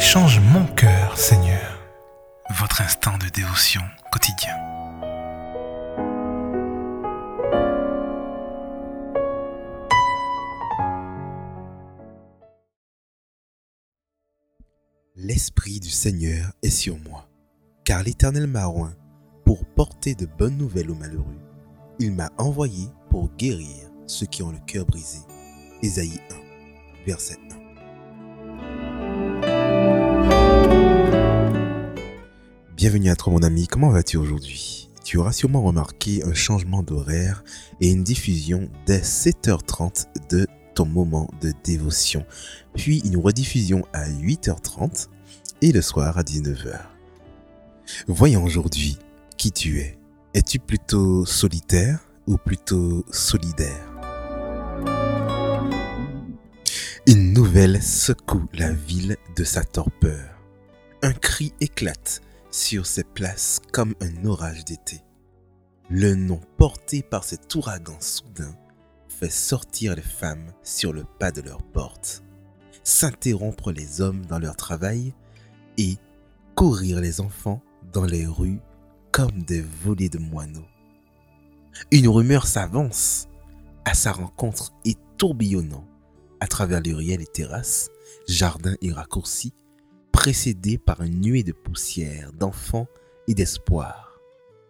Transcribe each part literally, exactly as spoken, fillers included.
change mon cœur, Seigneur. Votre instant de dévotion quotidien. L'Esprit du Seigneur est sur moi, car l'Éternel m'a oint pour porter de bonnes nouvelles aux malheureux. Il m'a envoyé pour guérir ceux qui ont le cœur brisé. Ésaïe un, verset un. Bienvenue à toi mon ami, comment vas-tu aujourd'hui? Tu auras sûrement remarqué un changement d'horaire et une diffusion dès sept heures trente de ton moment de dévotion, puis une rediffusion à huit heures trente et le soir à dix-neuf heures. Voyons aujourd'hui qui tu es. Es-tu plutôt solitaire ou plutôt solidaire? Une nouvelle secoue la ville de sa torpeur. Un cri éclate sur ses places comme un orage d'été. Le nom porté par cet ouragan soudain fait sortir les femmes sur le pas de leurs portes, s'interrompre les hommes dans leur travail et courir les enfants dans les rues comme des volées de moineaux. Une rumeur s'avance à sa rencontre et tourbillonnant à travers les ruelles et terrasses, jardins et raccourcis, précédée par une nuée de poussière, d'enfants et d'espoir.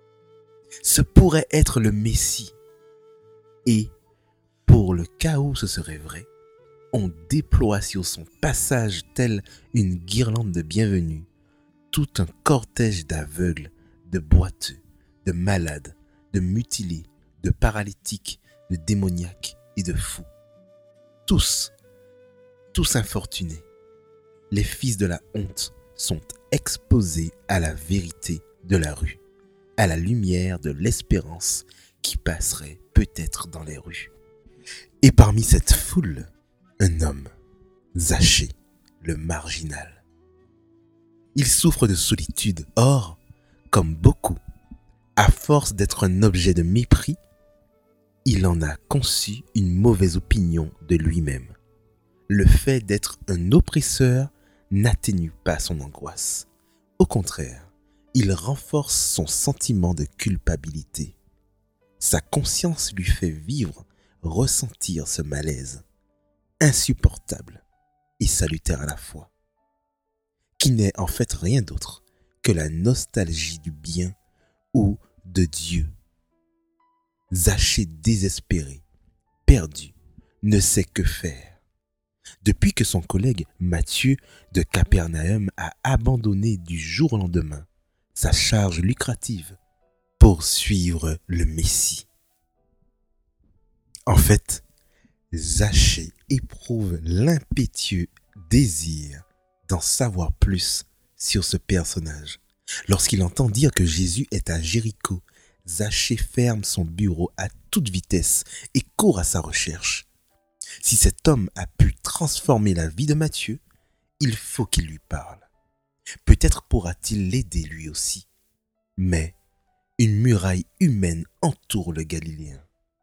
Ce pourrait être le Messie. Et, pour le cas où ce serait vrai, on déploie sur son passage tel une guirlande de bienvenue tout un cortège d'aveugles, de boiteux, de malades, de mutilés, de paralytiques, de démoniaques et de fous. Tous, tous infortunés, les fils de la honte sont exposés à la vérité de la rue, à la lumière de l'espérance qui passerait peut-être dans les rues. Et parmi cette foule, un homme, Zachée, le marginal. Il souffre de solitude, or, comme beaucoup, à force d'être un objet de mépris, il en a conçu une mauvaise opinion de lui-même. Le fait d'être un oppresseur n'atténue pas son angoisse. Au contraire, il renforce son sentiment de culpabilité. Sa conscience lui fait vivre, ressentir ce malaise, insupportable et salutaire à la fois, qui n'est en fait rien d'autre que la nostalgie du bien ou de Dieu. Zachée désespéré, perdu, ne sait que faire. Depuis que son collègue Matthieu de Capernaum a abandonné du jour au lendemain sa charge lucrative pour suivre le Messie. En fait, Zachée éprouve l'impétueux désir d'en savoir plus sur ce personnage. Lorsqu'il entend dire que Jésus est à Jéricho, Zachée ferme son bureau à toute vitesse et court à sa recherche. Si cet homme a pu transformer la vie de Matthieu, il faut qu'il lui parle. Peut-être pourra-t-il l'aider lui aussi. Mais une muraille humaine entoure le Galiléen.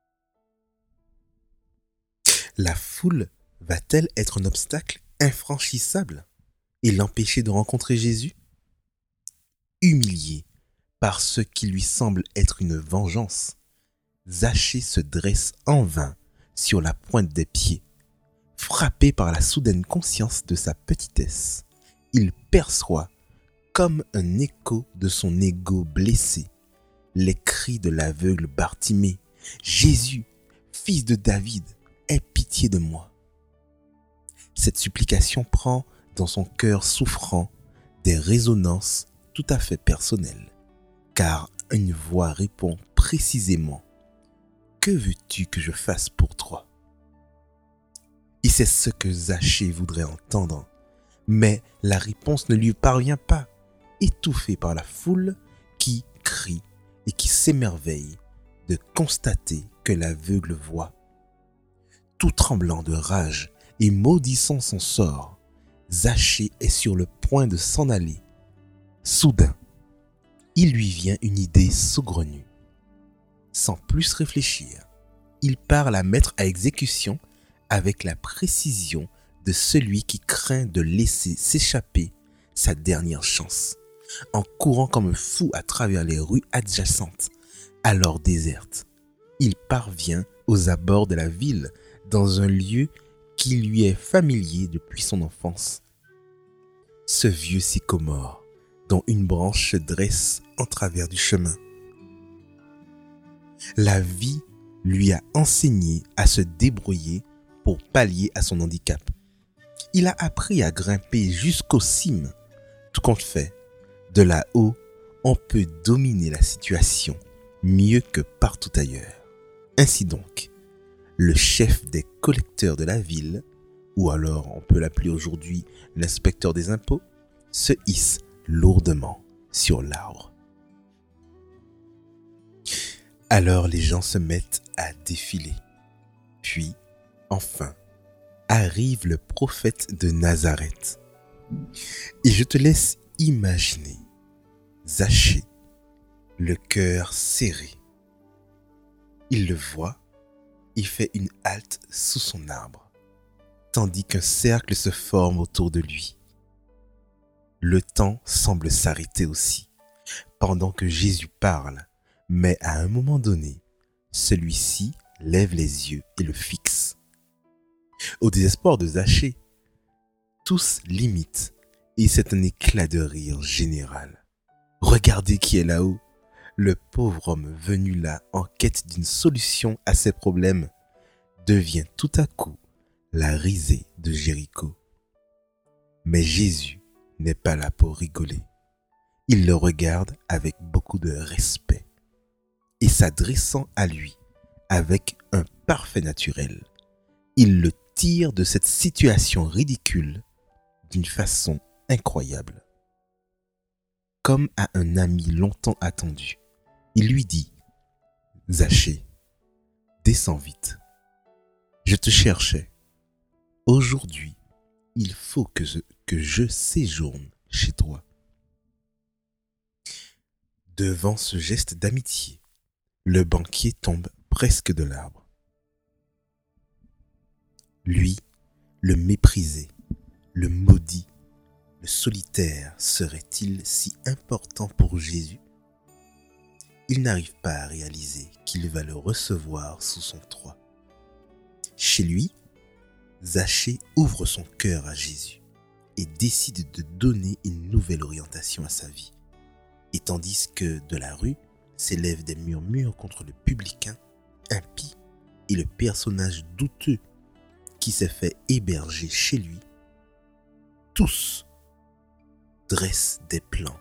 La foule va-t-elle être un obstacle infranchissable et l'empêcher de rencontrer Jésus? Humilié par ce qui lui semble être une vengeance, Zachée se dresse en vain sur la pointe des pieds. Frappé par la soudaine conscience de sa petitesse, il perçoit, comme un écho de son ego blessé, les cris de l'aveugle Bartimée. « Jésus, fils de David, aie pitié de moi !» Cette supplication prend dans son cœur souffrant des résonances tout à fait personnelles, car une voix répond précisément « Que veux-tu que je fasse pour toi ?» Et c'est ce que Zachée voudrait entendre, mais la réponse ne lui parvient pas, étouffé par la foule qui crie et qui s'émerveille de constater que l'aveugle voit. Tout tremblant de rage et maudissant son sort, Zachée est sur le point de s'en aller. Soudain, il lui vient une idée saugrenue. Sans plus réfléchir, il part la mettre à exécution avec la précision de celui qui craint de laisser s'échapper sa dernière chance, en courant comme un fou à travers les rues adjacentes, alors désertes. Il parvient aux abords de la ville, dans un lieu qui lui est familier depuis son enfance. Ce vieux sycomore, dont une branche se dresse en travers du chemin. La vie lui a enseigné à se débrouiller pour pallier à son handicap. Il a appris à grimper jusqu'aux cimes. Tout compte fait, de là-haut, on peut dominer la situation mieux que partout ailleurs. Ainsi donc, le chef des collecteurs de la ville, ou alors on peut l'appeler aujourd'hui l'inspecteur des impôts, se hisse lourdement sur l'arbre. Alors les gens se mettent à défiler. Puis, enfin, arrive le prophète de Nazareth. Et je te laisse imaginer Zachée, le cœur serré. Il le voit, il fait une halte sous son arbre, tandis qu'un cercle se forme autour de lui. Le temps semble s'arrêter aussi, pendant que Jésus parle, mais à un moment donné, celui-ci lève les yeux et le fixe. Au désespoir de Zachée, tous l'imitent et c'est un éclat de rire général. Regardez qui est là-haut, le pauvre homme venu là en quête d'une solution à ses problèmes devient tout à coup la risée de Jéricho. Mais Jésus n'est pas là pour rigoler. Il le regarde avec beaucoup de respect et s'adressant à lui avec un parfait naturel, il le tire de cette situation ridicule d'une façon incroyable. Comme à un ami longtemps attendu, il lui dit « Zachée, descends vite. Je te cherchais. Aujourd'hui, il faut que je, que je séjourne chez toi. » Devant ce geste d'amitié, le banquier tombe presque de l'arbre. Lui, le méprisé, le maudit, le solitaire serait-il si important pour Jésus? Il n'arrive pas à réaliser qu'il va le recevoir sous son toit. Chez lui, Zachée ouvre son cœur à Jésus et décide de donner une nouvelle orientation à sa vie. Et tandis que de la rue s'élèvent des murmures contre le publicain impie et le personnage douteux qui s'est fait héberger chez lui, tous dressent des plans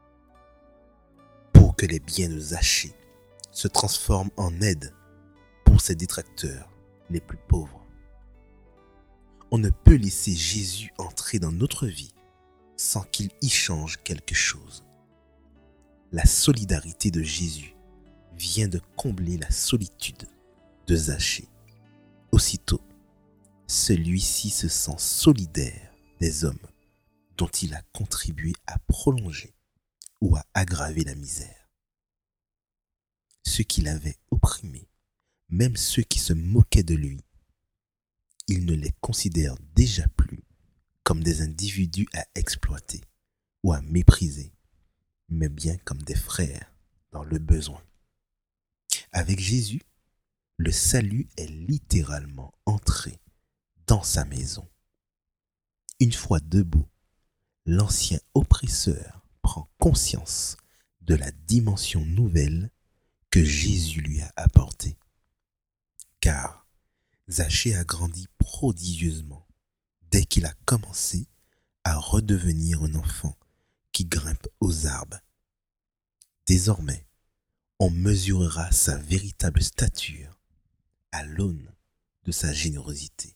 pour que les biens de Zachée se transforment en aide pour ses détracteurs les plus pauvres. On ne peut laisser Jésus entrer dans notre vie sans qu'il y change quelque chose. La solidarité de Jésus vient de combler la solitude de Zachée. Aussitôt, celui-ci se sent solidaire des hommes dont il a contribué à prolonger ou à aggraver la misère. Ceux qui l'avaient opprimé, même ceux qui se moquaient de lui, il ne les considère déjà plus comme des individus à exploiter ou à mépriser, mais bien comme des frères dans le besoin. Avec Jésus, le salut est littéralement entré dans sa maison. Une fois debout, l'ancien oppresseur prend conscience de la dimension nouvelle que Jésus lui a apportée. Car Zachée a grandi prodigieusement dès qu'il a commencé à redevenir un enfant qui grimpe aux arbres. Désormais, on mesurera sa véritable stature à l'aune de sa générosité.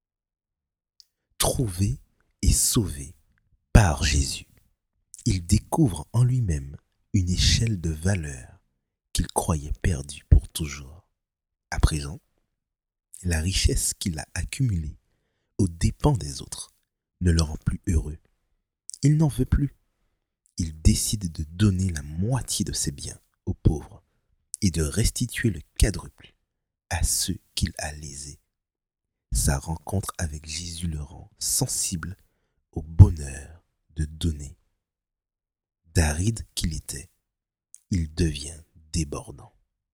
Trouvé et sauvé par Jésus, il découvre en lui-même une échelle de valeur qu'il croyait perdue pour toujours. À présent, la richesse qu'il a accumulée aux dépens des autres ne le rend plus heureux. Il n'en veut plus. Il décide de donner la moitié de ses biens aux pauvres et de restituer le quadruple à ceux qu'il a lésés. Sa rencontre avec Jésus le rend sensible au bonheur de donner. D'aride qu'il était, il devient débordant.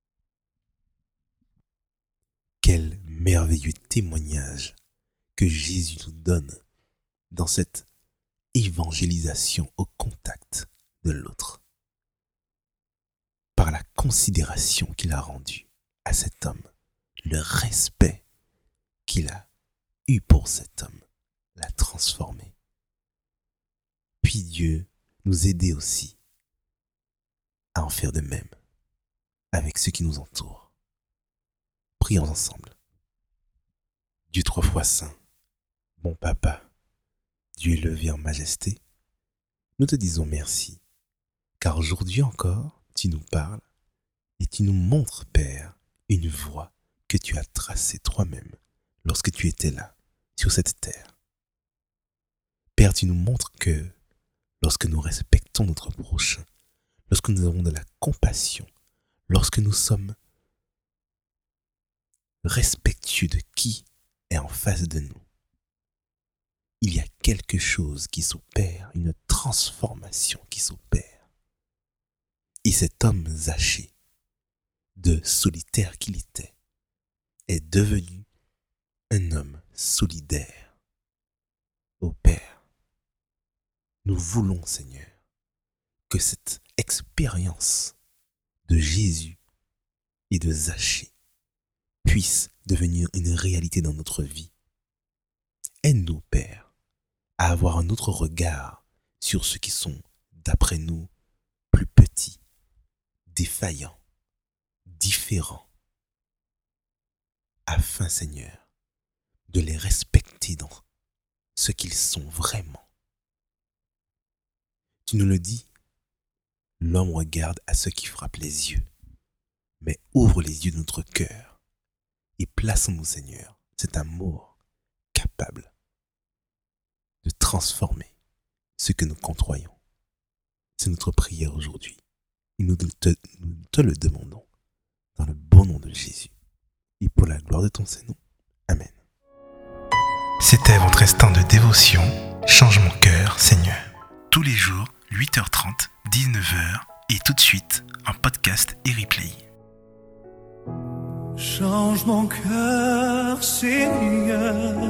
Quel merveilleux témoignage que Jésus nous donne dans cette évangélisation au contact de l'autre. Par la considération qu'il a rendue à cet homme, le respect qu'il a eu pour cet homme, l'a transformé. Puis Dieu nous aide aussi à en faire de même avec ceux qui nous entourent. Prions ensemble. Dieu trois fois saint, bon Papa, Dieu élevé en majesté, nous te disons merci, car aujourd'hui encore, tu nous parles et tu nous montres, Père, une voie que tu as tracée toi-même lorsque tu étais là, sur cette terre. Père, tu nous montres que lorsque nous respectons notre prochain, lorsque nous avons de la compassion, lorsque nous sommes respectueux de qui est en face de nous, il y a quelque chose qui s'opère, une transformation qui s'opère. Et cet homme Zachée, de solitaire qu'il était, est devenu un homme solidaire. Ô Père, nous voulons, Seigneur, que cette expérience de Jésus et de Zachée puisse devenir une réalité dans notre vie. Aide-nous, Père, à avoir un autre regard sur ceux qui sont, d'après nous, plus petits, défaillants, différents, afin, Seigneur, de les respecter dans ce qu'ils sont vraiment. Tu nous le dis, l'homme regarde à ce qui frappe les yeux, mais ouvre les yeux de notre cœur et place en nous, Seigneur, cet amour capable de transformer ce que nous côtoyons. C'est notre prière aujourd'hui. Et nous te, nous te le demandons dans le bon nom de Jésus et pour la gloire de ton Saint-Nom. Amen. C'était votre instant de dévotion. Change mon cœur, Seigneur. Tous les jours, huit heures trente, dix-neuf heures et tout de suite en podcast et replay. Change mon cœur, Seigneur.